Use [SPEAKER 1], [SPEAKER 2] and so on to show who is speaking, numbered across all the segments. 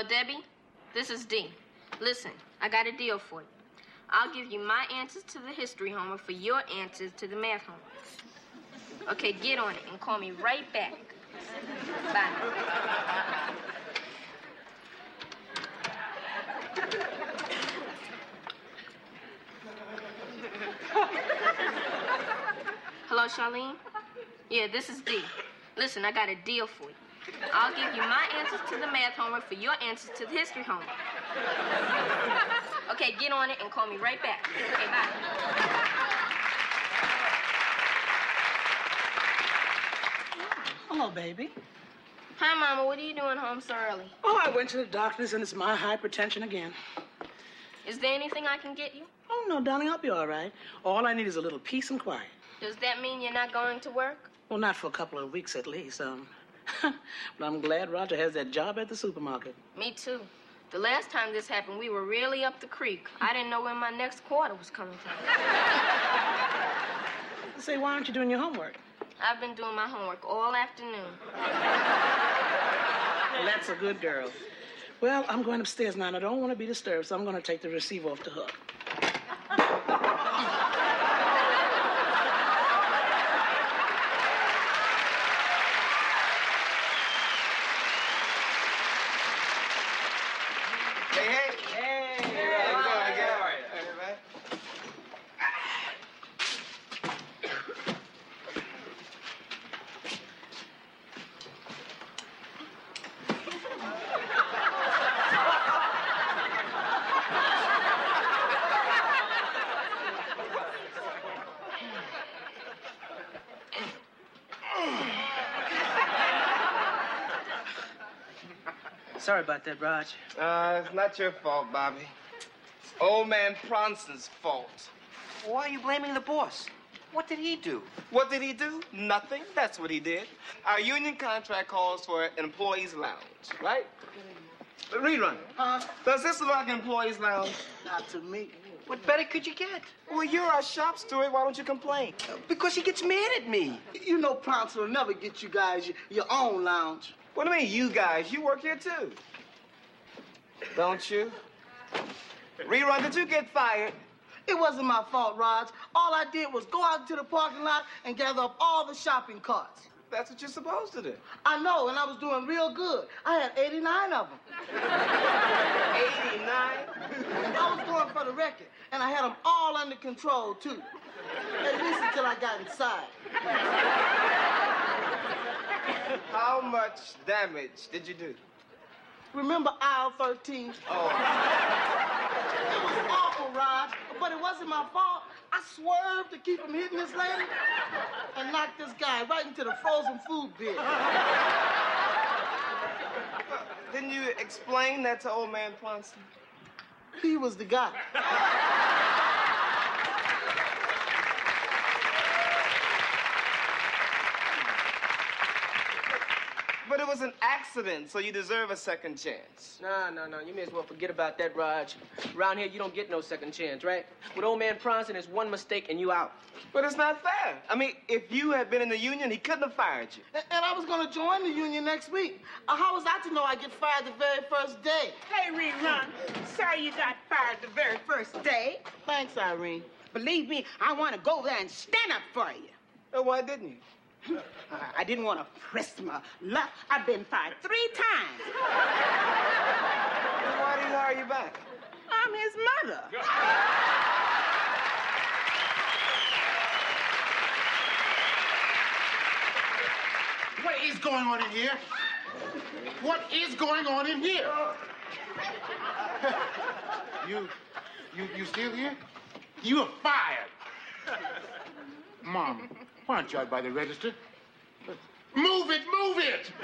[SPEAKER 1] Hello, Debbie. This is Dee. Listen, I got a deal for you. I'll give you my answers to the history homework for your answers to the math homework. Okay, get on it and call me right back. Bye. Hello, Charlene? Yeah, this is Dee. Listen, I got a deal for you. I'll give you my answers to the math homework for your answers to the history homework. Okay, get on it and call me right back. Okay, bye.
[SPEAKER 2] Hello, baby.
[SPEAKER 1] Hi, Mama. What are you doing home so early?
[SPEAKER 2] Oh, I went to the doctor's and it's my hypertension again.
[SPEAKER 1] Is there anything I can get you?
[SPEAKER 2] Oh, no, darling, I'll be all right. All I need is a little peace and quiet.
[SPEAKER 1] Does that mean you're not going to work?
[SPEAKER 2] Well, not for a couple of weeks at least. But I'm glad Roger has that job at the supermarket.
[SPEAKER 1] Me too. The last time this happened, we were really up the creek. I didn't know where my next quarter was coming from.
[SPEAKER 2] Say, why aren't you doing your homework?
[SPEAKER 1] I've been doing my homework all afternoon.
[SPEAKER 2] Well, that's a good girl. Well, I'm going upstairs now, and I don't want to be disturbed, so I'm going to take the receiver off the hook. Sorry about that, Raj.
[SPEAKER 3] It's not your fault, Bobby. It's old man Pronson's fault.
[SPEAKER 4] Why are you blaming the boss? What did he do?
[SPEAKER 3] What did he do? Nothing. That's what he did. Our union contract calls for an employees' lounge, right? Rerun. Does this look like an employees' lounge?
[SPEAKER 2] Not to me.
[SPEAKER 4] What better could you get?
[SPEAKER 3] Well, you're our shop steward. Why don't you complain?
[SPEAKER 4] Because he gets mad at me.
[SPEAKER 5] You know Pronson will never get you guys your own lounge.
[SPEAKER 3] What do you mean, you guys? You work here, too. Don't you? Rerun, did you get fired?
[SPEAKER 5] It wasn't my fault, Raj. All I did was go out into the parking lot and gather up all the shopping carts.
[SPEAKER 3] That's what you're supposed to do.
[SPEAKER 5] I know, and I was doing real good. I had 89 of them.
[SPEAKER 3] 89?
[SPEAKER 5] I was going for the record, and I had them all under control, too. At least until I got inside.
[SPEAKER 3] How much damage did you do?
[SPEAKER 5] Remember aisle 13?
[SPEAKER 3] Oh.
[SPEAKER 5] It was awful, Raj, but it wasn't my fault. I swerved to keep from hitting this lady and knocked this guy right into the frozen food bin.
[SPEAKER 3] Didn't you explain that to old man Ponson?
[SPEAKER 5] He was the guy.
[SPEAKER 3] But it was an accident, so you deserve a second chance.
[SPEAKER 6] No. You may as well forget about that, Raj. Around here, you don't get no second chance, right? With old man Pronson, it's one mistake and you out.
[SPEAKER 3] But it's not fair. I mean, if you had been in the union, he couldn't have fired you.
[SPEAKER 5] And I was going to join the union next week. How was I to know I'd get fired the very first day?
[SPEAKER 7] Hey, Rerun. Sorry you got fired the very first day.
[SPEAKER 5] Thanks, Irene.
[SPEAKER 7] Believe me, I want to go there and stand up for you.
[SPEAKER 3] Well, why didn't you?
[SPEAKER 7] I didn't want to press my luck. I've been fired 3 times.
[SPEAKER 3] Then why did he hire you back?
[SPEAKER 7] I'm his mother.
[SPEAKER 8] What is going on in here? What is going on in here? You still here? You are fired. Mom, why aren't you out by the register? Move it!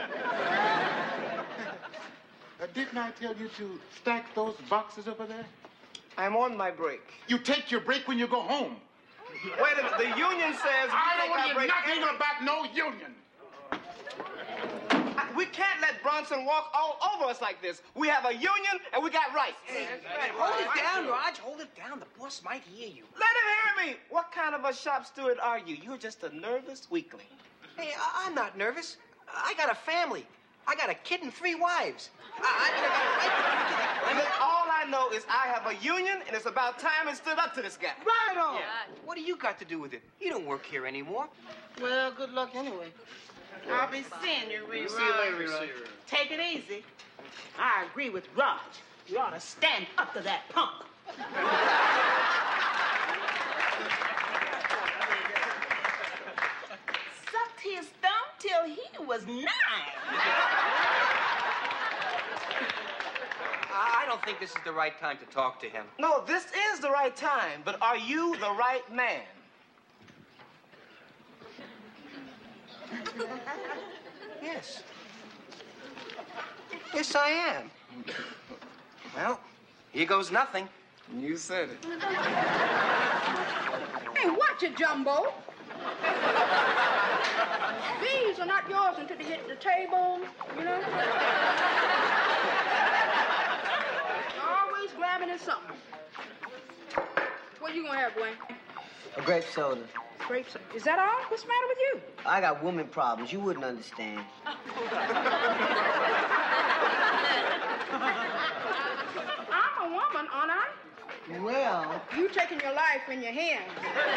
[SPEAKER 8] Didn't I tell you to stack those boxes over there?
[SPEAKER 3] I'm on my break.
[SPEAKER 8] You take your break when you go home.
[SPEAKER 3] Wait a minute, the union says
[SPEAKER 8] I don't want to hear nothing about no union.
[SPEAKER 3] We can't let Bronson walk all over us like this. We have a union and we got rights.
[SPEAKER 4] Right, hold it down, Raj. Hold it down. The boss might hear you.
[SPEAKER 3] Let him hear me. What kind of a shop steward are you? You're just a nervous weakling.
[SPEAKER 4] Hey, I'm not nervous. I got a family. I got a kid and 3 wives. I mean, I got a wife and 3 kids.
[SPEAKER 3] And then all I know is I have a union, and it's about time it stood up to this guy.
[SPEAKER 5] Right on.
[SPEAKER 4] Yeah. What do you got to do with it? You don't work here anymore.
[SPEAKER 5] Well, good luck anyway.
[SPEAKER 7] I'll be seeing you, Rerun.
[SPEAKER 3] See you later, Rerun.
[SPEAKER 7] Take it easy. I agree with Raj. You ought to stand up to that punk. Sucked his thumb till he was 9.
[SPEAKER 4] I don't think this is the right time to talk to him.
[SPEAKER 3] No, this is the right time, but are you the right man?
[SPEAKER 4] Yes. Yes, I am. Well, here goes nothing.
[SPEAKER 3] You said it.
[SPEAKER 9] Hey, watch it, Jumbo. These are not yours until they hit the table, you know? Always grabbing at something. What you gonna have, Dwayne?
[SPEAKER 10] A grape soda.
[SPEAKER 9] Grape soda. Is that all? What's the matter with you?
[SPEAKER 10] I got woman problems. You wouldn't understand.
[SPEAKER 9] I'm a woman, aren't I?
[SPEAKER 5] Well,
[SPEAKER 9] You taking your life in your hands.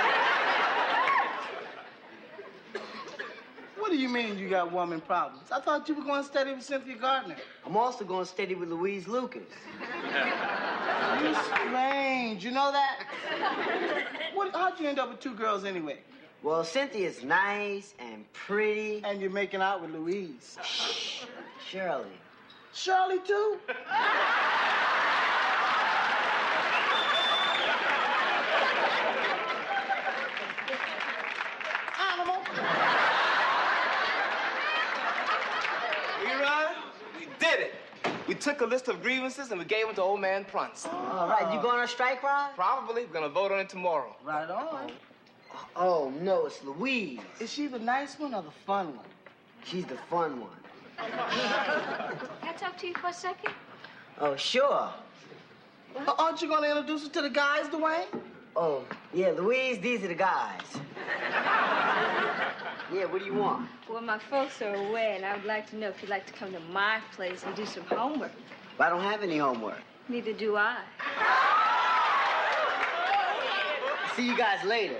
[SPEAKER 5] what do you mean you got woman problems? I thought you were going steady with Cynthia Gardner.
[SPEAKER 10] I'm also going steady with Louise Lucas.
[SPEAKER 5] You strange. You know that? How'd you end up with 2 girls anyway?
[SPEAKER 10] Well, Cynthia's nice and pretty.
[SPEAKER 5] And you're making out with Louise.
[SPEAKER 10] Shirley.
[SPEAKER 5] Shirley, too? Animal.
[SPEAKER 3] Rerun, we did it. We took a list of grievances and we gave them to old man Prunson.
[SPEAKER 10] All right, you going on strike, Rod?
[SPEAKER 3] Probably. We're gonna vote on it tomorrow.
[SPEAKER 5] Right on.
[SPEAKER 10] Oh, no, it's Louise.
[SPEAKER 5] Is she the nice one or the fun one?
[SPEAKER 10] She's the fun one.
[SPEAKER 1] Can I talk to you for a second?
[SPEAKER 10] Oh, sure.
[SPEAKER 5] Aren't you going to introduce us to the guys, Dwayne?
[SPEAKER 10] Oh, yeah, Louise, these are the guys. Yeah, what do you want?
[SPEAKER 1] Well, my folks are away, and I would like to know if you'd like to come to my place and do some homework.
[SPEAKER 10] I don't have any homework.
[SPEAKER 1] Neither do I.
[SPEAKER 10] See you guys later.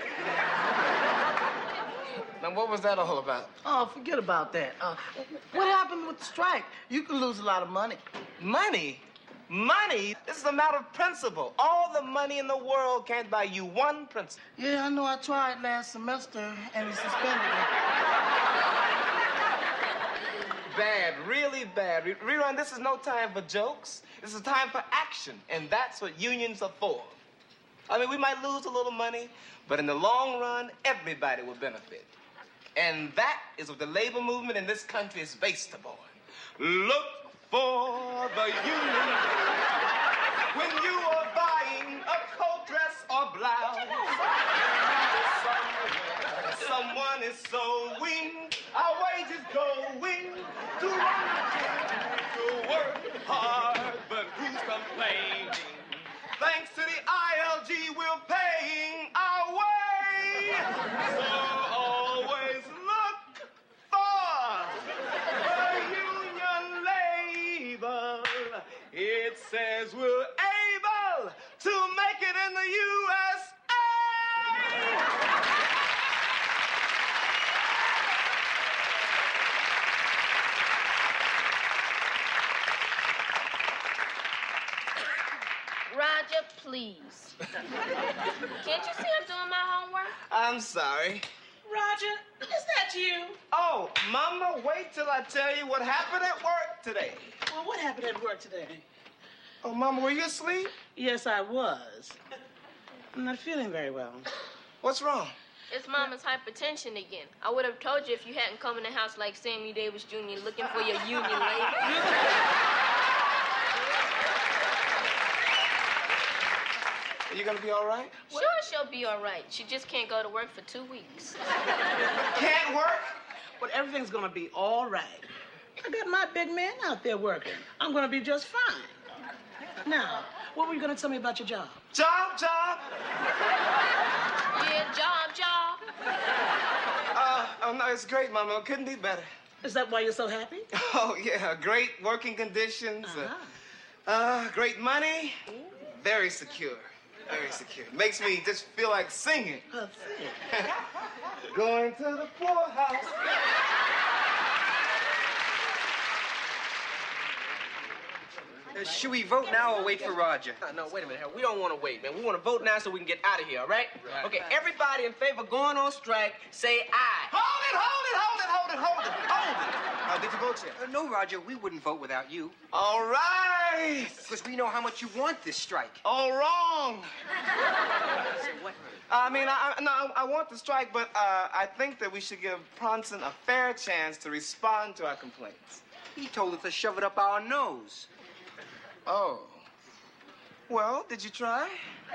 [SPEAKER 3] Now, what was that all about?
[SPEAKER 5] Oh, forget about that. What happened with the strike? You could lose a lot of money.
[SPEAKER 3] Money? Money? This is a matter of principle. All the money in the world can't buy you one principle.
[SPEAKER 5] Yeah, I know. I tried last semester, and he suspended me.
[SPEAKER 3] Bad, really bad. Rerun, this is no time for jokes. This is time for action, and that's what unions are for. I mean, we might lose a little money, but in the long run, everybody will benefit. And that is what the labor movement in this country is based upon. Look for the union when you are buying a coat, dress, or blouse. Someone is sewing, our wages going to run to work hard, but who's complaining? Thanks to the ILG, we're paying our way. So always look for the union label. It says we're able to make it in the USA.
[SPEAKER 1] Roger, please. Can't you see I'm doing my homework?
[SPEAKER 3] I'm sorry.
[SPEAKER 7] Roger, is that you?
[SPEAKER 3] Oh, Mama, wait till I tell you what happened at work today.
[SPEAKER 5] Well, what happened at work today?
[SPEAKER 3] Oh, Mama, were you asleep?
[SPEAKER 5] Yes, I was. I'm not feeling very well.
[SPEAKER 3] What's wrong?
[SPEAKER 1] It's Mama's hypertension again. I would have told you if you hadn't come in the house like Sammy Davis Jr. looking for your union label.
[SPEAKER 3] Are you gonna be all right?
[SPEAKER 1] Sure, she'll be all right. She just can't go to work for 2 weeks.
[SPEAKER 3] Can't work?
[SPEAKER 5] But everything's gonna be all right. I got my big man out there working. I'm gonna be just fine. Now, what were you gonna tell me about your job?
[SPEAKER 3] Job.
[SPEAKER 1] Yeah, job.
[SPEAKER 3] Oh, no, it's great, Mama. It couldn't be better.
[SPEAKER 2] Is that why you're so happy?
[SPEAKER 3] Oh, yeah. Great working conditions. Great money. Very secure. Very secure. Makes me just feel like singing. Going to the poorhouse.
[SPEAKER 4] Should we vote now or wait for Roger?
[SPEAKER 6] No, wait a minute. We don't want to wait, man. We want to vote now so we can get out of here, all right? Okay, everybody in favor of going on strike, say aye.
[SPEAKER 3] Hold it. Did you vote yet?
[SPEAKER 4] No, Roger, we wouldn't vote without you.
[SPEAKER 3] All right.
[SPEAKER 4] Because we know how much you want this strike.
[SPEAKER 3] All wrong.
[SPEAKER 6] Say what?
[SPEAKER 3] I want the strike, but I think that we should give Bronson a fair chance to respond to our complaints.
[SPEAKER 4] He told us to shove it up our nose.
[SPEAKER 3] Oh. Well, did you try?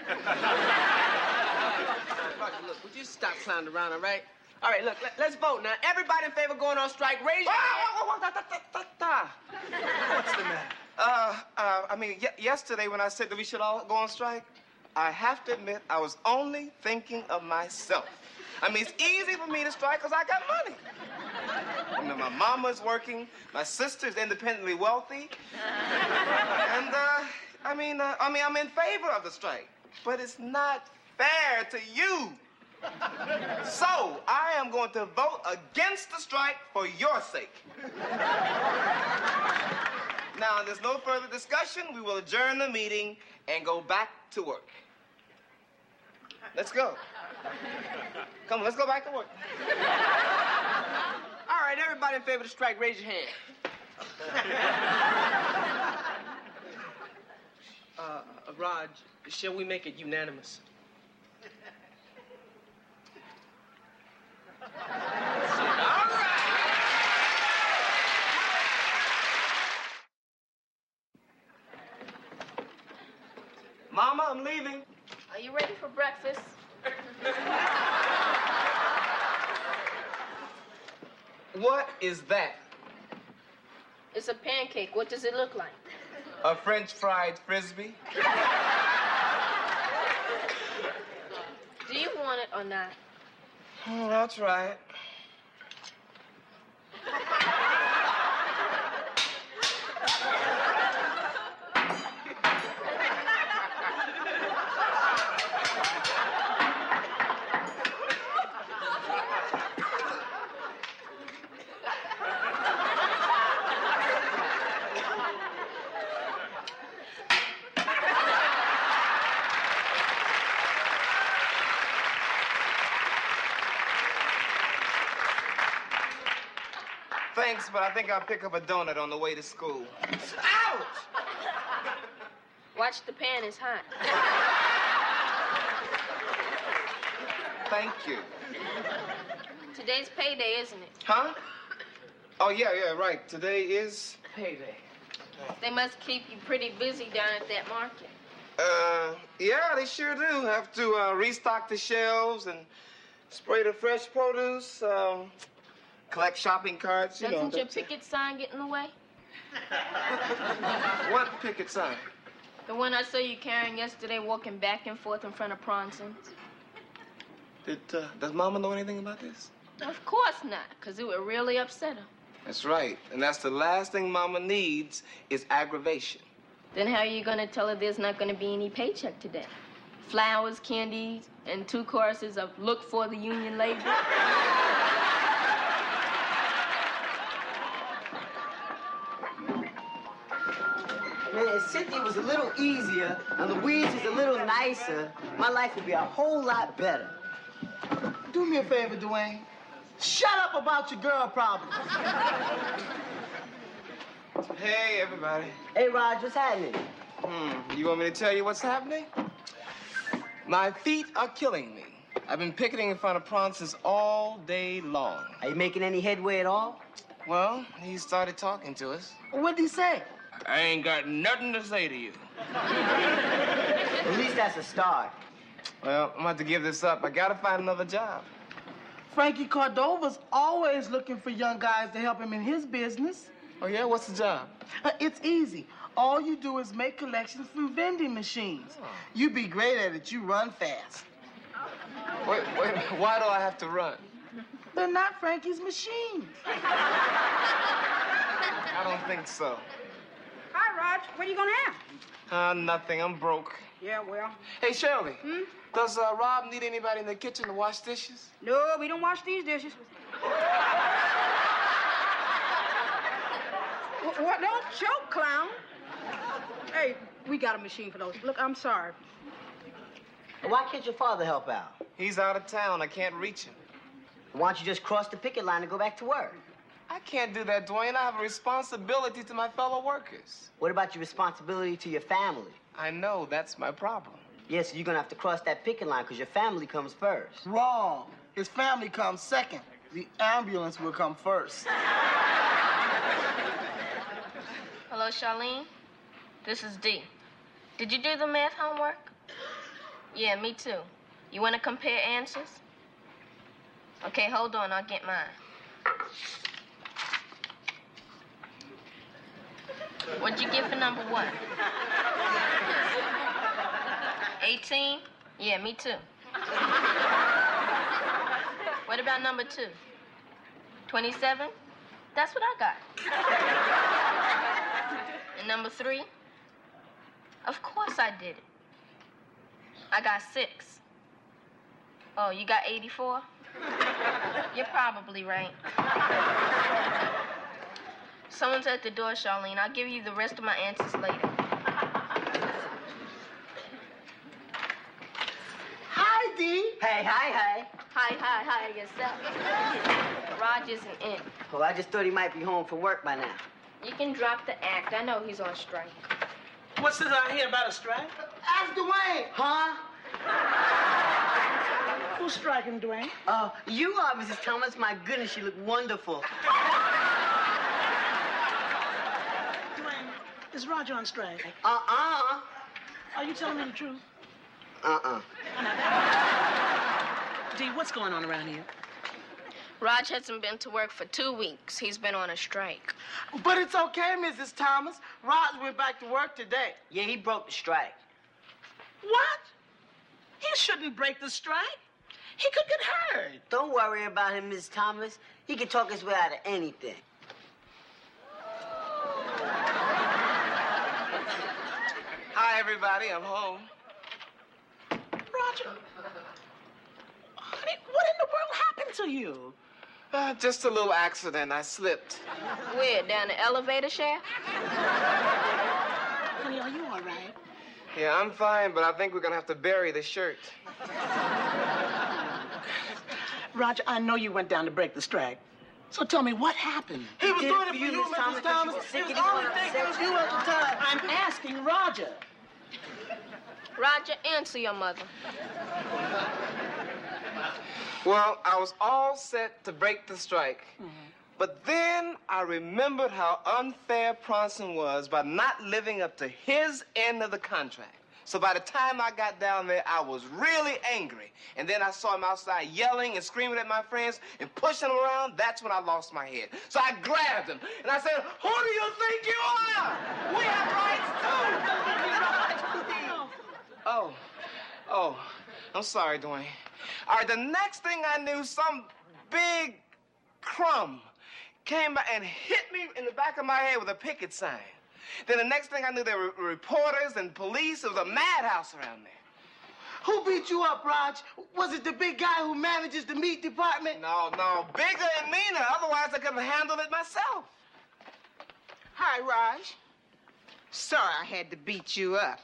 [SPEAKER 6] Roger, look, would you stop clowning around, all right? All right, look, let's vote now. Everybody in favor of going on strike, raise your hand.
[SPEAKER 3] What's the matter? Yesterday when I said that we should all go on strike, I have to admit I was only thinking of myself. It's easy for me to strike because I got money. My mama's working, my sister's independently wealthy, and I'm in favor of the strike, but it's not fair to you. So I am going to vote against the strike for your sake. Now, there's no further discussion. We will adjourn the meeting and go back to work. Let's go. Come on, let's go back to work.
[SPEAKER 6] All right, everybody in favor of the strike, raise your hand. Raj, shall we make it unanimous?
[SPEAKER 3] Mama, I'm leaving.
[SPEAKER 1] Are you ready for breakfast?
[SPEAKER 3] What is that?
[SPEAKER 1] It's a pancake. What does it look like?
[SPEAKER 3] A French fried Frisbee?
[SPEAKER 1] Do you want it or not?
[SPEAKER 3] Oh, I'll try it. Thanks, but I think I'll pick up a donut on the way to school. Ouch!
[SPEAKER 1] Watch the pan, it's hot.
[SPEAKER 3] Thank you.
[SPEAKER 1] Today's payday, isn't it?
[SPEAKER 3] Huh? Oh, yeah, right. Today is payday.
[SPEAKER 1] They must keep you pretty busy down at that market.
[SPEAKER 3] Yeah, they sure do. Have to restock the shelves and spray the fresh produce, collect shopping carts, you know.
[SPEAKER 1] Doesn't your picket sign get in the way?
[SPEAKER 3] What picket sign?
[SPEAKER 1] The one I saw you carrying yesterday, walking back and forth in front of Pronson's.
[SPEAKER 3] Does Mama know anything about this?
[SPEAKER 1] Of course not, because it would really upset her.
[SPEAKER 3] That's right. And that's the last thing Mama needs is aggravation.
[SPEAKER 1] Then how are you going to tell her there's not going to be any paycheck today? Flowers, candies, and 2 choruses of Look for the Union Labor?
[SPEAKER 10] Man, if Cynthia was a little easier and Louise was a little nicer, my life would be a whole lot better.
[SPEAKER 5] Do me a favor, Dwayne. Shut up about your girl problems.
[SPEAKER 3] Hey, everybody.
[SPEAKER 10] Hey, Raj, what's happening?
[SPEAKER 3] You want me to tell you what's happening? My feet are killing me. I've been picketing in front of Pronson's all day long.
[SPEAKER 10] Are you making any headway at all?
[SPEAKER 3] Well, he started talking to us.
[SPEAKER 5] What'd he say?
[SPEAKER 3] I ain't got nothing to say to you.
[SPEAKER 10] At least that's a start.
[SPEAKER 3] Well, I'm about to give this up. I gotta find another job.
[SPEAKER 5] Frankie Cordova's always looking for young guys to help him in his business.
[SPEAKER 3] Oh, yeah? What's the job?
[SPEAKER 5] It's easy. All you do is make collections from vending machines. You be great at it. You run fast.
[SPEAKER 3] Wait, why do I have to run?
[SPEAKER 5] They're not Frankie's machines.
[SPEAKER 3] I don't think so.
[SPEAKER 9] Hi, Raj. What are you gonna have?
[SPEAKER 3] Nothing. I'm broke.
[SPEAKER 9] Yeah, well.
[SPEAKER 3] Hey, Shirley. Does Rob need anybody in the kitchen to wash dishes?
[SPEAKER 9] No, we don't wash these dishes. What? Don't choke, clown. Hey, we got a machine for those. Look, I'm sorry.
[SPEAKER 10] Why can't your father help out?
[SPEAKER 3] He's out of town. I can't reach him.
[SPEAKER 10] Why don't you just cross the picket line and go back to work?
[SPEAKER 3] I can't do that, Dwayne. I have a responsibility to my fellow workers.
[SPEAKER 10] What about your responsibility to your family?
[SPEAKER 3] I know. That's my problem.
[SPEAKER 10] Yes, you're gonna have to cross that picket line because your family comes first.
[SPEAKER 5] Wrong. His family comes second. The ambulance will come first.
[SPEAKER 1] Hello, Charlene. This is Dee. Did you do the math homework? Yeah, me too. You want to compare answers? Okay, hold on. I'll get mine. What'd you get for number 1? 18? Yeah, me too. What about number 2? 27? That's what I got. And number 3? Of course I did it. I got 6. Oh, you got 84? You're probably right. Someone's at the door, Charlene. I'll give you the rest of my answers later.
[SPEAKER 5] Hi, Dee.
[SPEAKER 10] Hey, hi.
[SPEAKER 1] Hi, yourself. Raj isn't in.
[SPEAKER 10] Oh, I just thought he might be home from work by now.
[SPEAKER 1] You can drop the act. I know he's on strike.
[SPEAKER 2] What's this I hear about a strike?
[SPEAKER 5] Ask Dwayne.
[SPEAKER 10] Huh?
[SPEAKER 2] Who's striking, Dwayne?
[SPEAKER 10] You are, Mrs. Thomas. My goodness, you look wonderful.
[SPEAKER 2] Dwayne, is Roger on strike?
[SPEAKER 10] Uh-uh.
[SPEAKER 2] Are you telling me the truth?
[SPEAKER 10] Uh-uh.
[SPEAKER 2] Dee, what's going on around here?
[SPEAKER 1] Raj hasn't been to work for 2 weeks. He's been on a strike.
[SPEAKER 5] But it's okay, Mrs. Thomas. Rod went back to work today.
[SPEAKER 10] Yeah, he broke the strike.
[SPEAKER 2] What? He shouldn't break the strike. He could get hurt.
[SPEAKER 10] Don't worry about him, Mrs. Thomas. He can talk his way out of anything.
[SPEAKER 3] Hi, everybody. I'm home.
[SPEAKER 2] Roger. Honey, what in the world happened to you?
[SPEAKER 3] Just a little accident. I slipped.
[SPEAKER 1] Where? Down the elevator shaft?
[SPEAKER 2] Honey, are you all right?
[SPEAKER 3] Yeah, I'm fine, but I think we're gonna have to bury the shirt.
[SPEAKER 2] Roger, I know you went down to break the strike. So tell me, what happened?
[SPEAKER 5] He was
[SPEAKER 10] did
[SPEAKER 5] doing
[SPEAKER 10] it
[SPEAKER 5] it
[SPEAKER 10] for
[SPEAKER 5] for
[SPEAKER 10] you,
[SPEAKER 5] you,
[SPEAKER 10] Miss
[SPEAKER 5] Mrs.
[SPEAKER 10] Thomas,
[SPEAKER 5] Thomas.
[SPEAKER 10] but you
[SPEAKER 5] He
[SPEAKER 10] were
[SPEAKER 5] was
[SPEAKER 10] sick and
[SPEAKER 5] only
[SPEAKER 10] you wanted to
[SPEAKER 5] thinking of
[SPEAKER 10] upset
[SPEAKER 5] you at the time.
[SPEAKER 2] I'm asking Roger.
[SPEAKER 1] Roger, answer your mother.
[SPEAKER 3] Well, I was all set to break the strike. But then I remembered how unfair Bronson was by not living up to his end of the contract. So by the time I got down there, I was really angry. And then I saw him outside yelling and screaming at my friends and pushing them around. That's when I lost my head. So I grabbed him and I said, "Who do you think you are? We have rights too." Oh, I'm sorry, Dwayne. All right, the next thing I knew, some big crumb came by and hit me in the back of my head with a picket sign. Then the next thing I knew, there were reporters and police. It was a madhouse around there.
[SPEAKER 5] Who beat you up, Raj? Was it the big guy who manages the meat department?
[SPEAKER 3] No, bigger and meaner. Otherwise, I could have handled it myself.
[SPEAKER 7] Hi, Raj. Sorry I had to beat you up.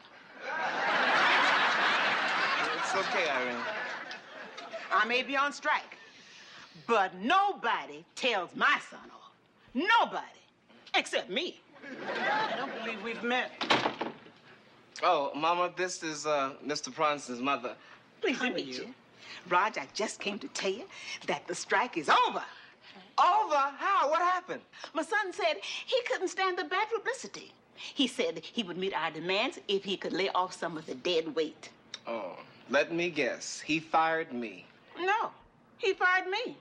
[SPEAKER 3] It's okay, Irene.
[SPEAKER 7] I may be on strike, but nobody tells my son off. Nobody, except me.
[SPEAKER 2] I don't believe we've met.
[SPEAKER 3] Oh, Mama, this is Mr. Bronson's mother.
[SPEAKER 7] Pleased to meet you. Raj, I just came to tell you that the strike is over.
[SPEAKER 3] Over? How? What happened?
[SPEAKER 7] My son said he couldn't stand the bad publicity. He said he would meet our demands if he could lay off some of the dead weight.
[SPEAKER 3] Oh, let me guess. He fired me.
[SPEAKER 7] No, he fired me.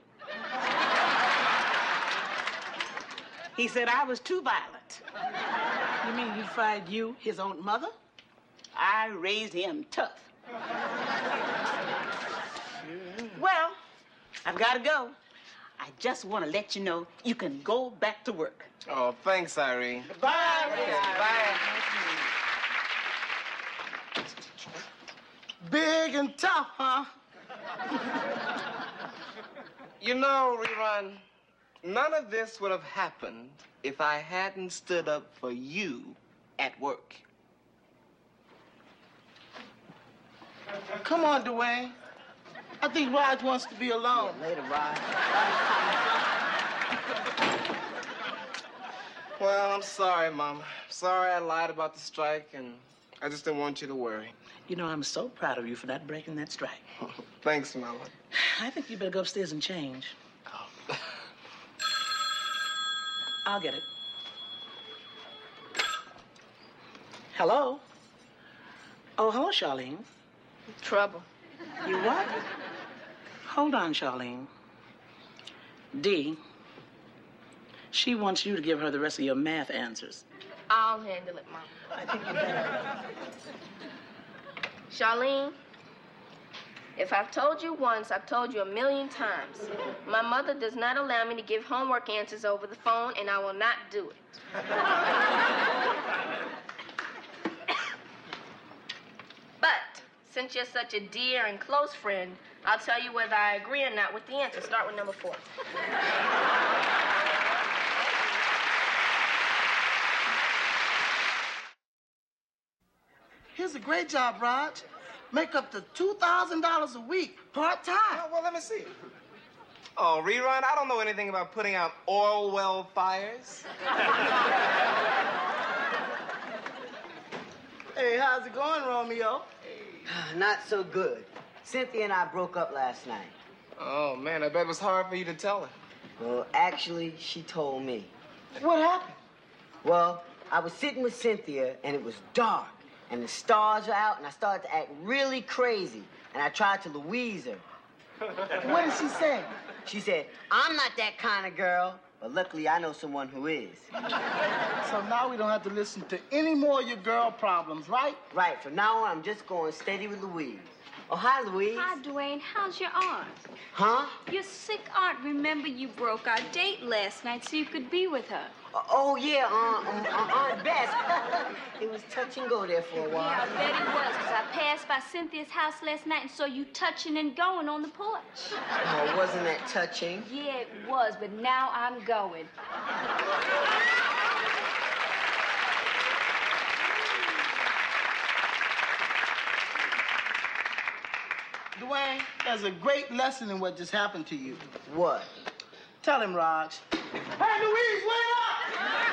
[SPEAKER 7] He said I was too violent.
[SPEAKER 2] You mean he fired you, his own mother?
[SPEAKER 7] I raised him tough. Well, I've got to go. I just want to let you know you can go back to work.
[SPEAKER 3] Oh, thanks, Irene.
[SPEAKER 5] Bye.
[SPEAKER 3] Bye.
[SPEAKER 5] Big and tough, huh?
[SPEAKER 3] You know, Rerun, none of this would have happened if I hadn't stood up for you at work.
[SPEAKER 5] Come on, Dwayne. I think Raj wants to be alone.
[SPEAKER 10] Yeah, later, Raj.
[SPEAKER 3] Well, I'm sorry, Mom. Sorry I lied about the strike, and I just didn't want you to worry.
[SPEAKER 2] You know, I'm so proud of you for not breaking that strike.
[SPEAKER 3] Thanks, Mama.
[SPEAKER 2] I think you better go upstairs and change. I'll get it. Hello? Oh, hello, Charlene.
[SPEAKER 1] Trouble.
[SPEAKER 2] You what? Hold on, Charlene. Dee, she wants you to give her the rest of your math answers.
[SPEAKER 1] I'll handle it, Mom.
[SPEAKER 2] I think you better.
[SPEAKER 1] Charlene, if I've told you once, I've told you a million times. My mother does not allow me to give homework answers over the phone, and I will not do it. But since you're such a dear and close friend, I'll tell you whether I agree or not with the answer. Start with number 4.
[SPEAKER 5] Here's a great job, Raj. Make up to $2,000 a week, part-time.
[SPEAKER 3] Oh, well, let me see. Oh, Rerun, I don't know anything about putting out oil well fires.
[SPEAKER 5] Hey, how's it going, Romeo?
[SPEAKER 10] Not so good. Cynthia and I broke up last night.
[SPEAKER 3] Oh, man, I bet it was hard for you to tell her.
[SPEAKER 10] Well, actually, she told me.
[SPEAKER 5] What happened?
[SPEAKER 10] Well, I was sitting with Cynthia, and it was dark, and the stars were out, and I started to act really crazy, and I tried to Louise her.
[SPEAKER 5] What did she say?
[SPEAKER 10] She said, I'm not that kind of girl, but luckily I know someone who is.
[SPEAKER 5] So now we don't have to listen to any more of your girl problems, right?
[SPEAKER 10] Right, from now on, I'm just going steady with Louise. Oh, hi, Louise.
[SPEAKER 11] Hi, Dwayne. How's your aunt?
[SPEAKER 10] Huh?
[SPEAKER 11] Your sick aunt. Remember you broke our date last night so you could be with her.
[SPEAKER 10] Oh, yeah, Aunt Bess. It was touch and go there for a while.
[SPEAKER 11] Yeah, I bet it was, because I passed by Cynthia's house last night and saw you touching and going on the porch.
[SPEAKER 10] Oh, wasn't that touching?
[SPEAKER 11] Yeah, it was, but now I'm going.
[SPEAKER 5] Dwayne, there's a great lesson in what just happened to you.
[SPEAKER 10] What?
[SPEAKER 5] Tell him, Raj. Hey, Louise, wait up!